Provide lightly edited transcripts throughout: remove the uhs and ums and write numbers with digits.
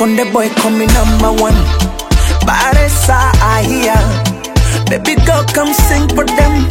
Konde boy coming #1. Baresa I hear. Baby girl come sing for them.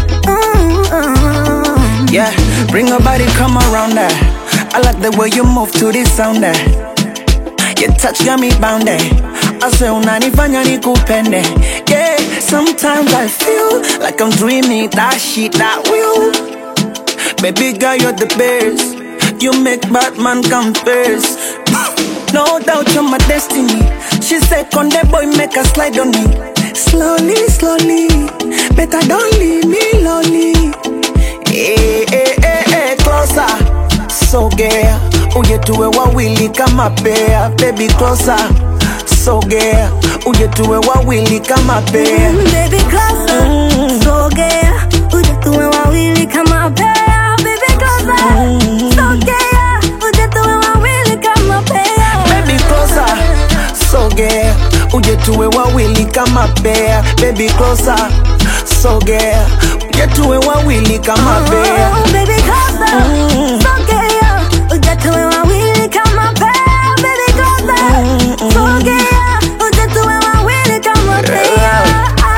Yeah, bring your body, come around there. I like the way you move to this sound there. Your touch got me bound there. I say unanifanya nikupende. Yeah, sometimes I feel like I'm dreaming that shit that real. Baby girl, you're the best. You make Batman come first. No doubt you're my destiny. She said, Konde boy, make a slide on me. Slowly, slowly. Better don't leave me lonely. Hey, hey, hey, hey, closer. So gay. Uje tuwe wawili kama pair. Baby, closer. So gay. Uje tuwe wawili kama pair. Baby, closer. So gay. Uje tuwe wawili kama pair. Baby, closer. So gay. Uje tuwe wawili kama pair. Baby, closer. So gay. Uje tuwe wawili kama pair. Baby, closer. So gay. Uje tuwe wawili kama pair. Baby, closer. So gay. Uje tuwe wawili kama pair. Baby, closer. So gay. Uje tuwe wawili kama pair.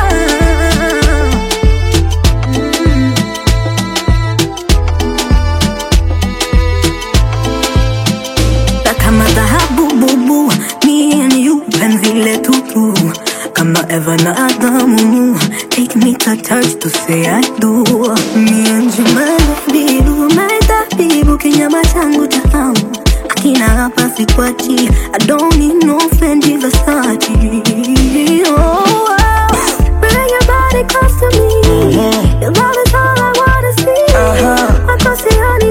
Kama dhahabu bubu, me and you, penzi letu tu. Kama Eva na Adamu, take me to church to say I do. Me and you, my baby, my tabibu, kinyama changu tamu. Akina hapa sikwachi, I don't need no Fendi Versace. Oh, bring your body close to me. Your love is all I wanna see. I go say honey,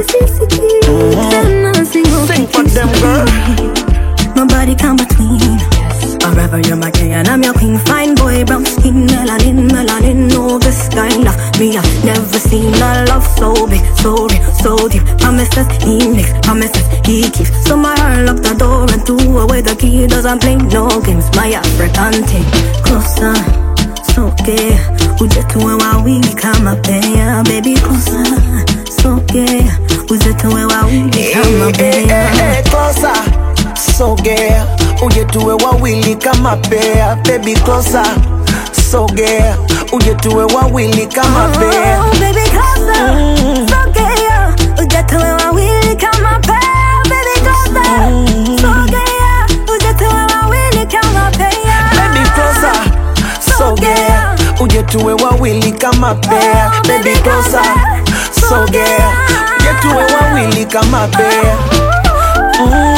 Sing for them, girl. Nobody come between. Forever you're my king and I'm your queen. Fine boy, brown skin, melanin, melanin. No, this kind of me I've never seen a love so big, so real, so deep. Promises he makes, promises he keeps. So my heart locked the door and threw away the key. Doesn't play no games, my African thing. Closer, so gay. Uje tuwe wawili kama pair. Baby, closer, so gay. Uje tuwe wawili kama pair. Closer, so gay. Uje tuwe wawili kama pair. Baby, closer, so gay. Uje tuwe wawili kama pair. Baby, closer, so gay. Uje tuwe wawili kama pair. Baby, closer, so gay. Uje tuwe wawili kama pair. Baby, closer, so gay. Uje tuwe wawili kama pair. Baby, closer, so gay. Uje tuwe wawili kama pair.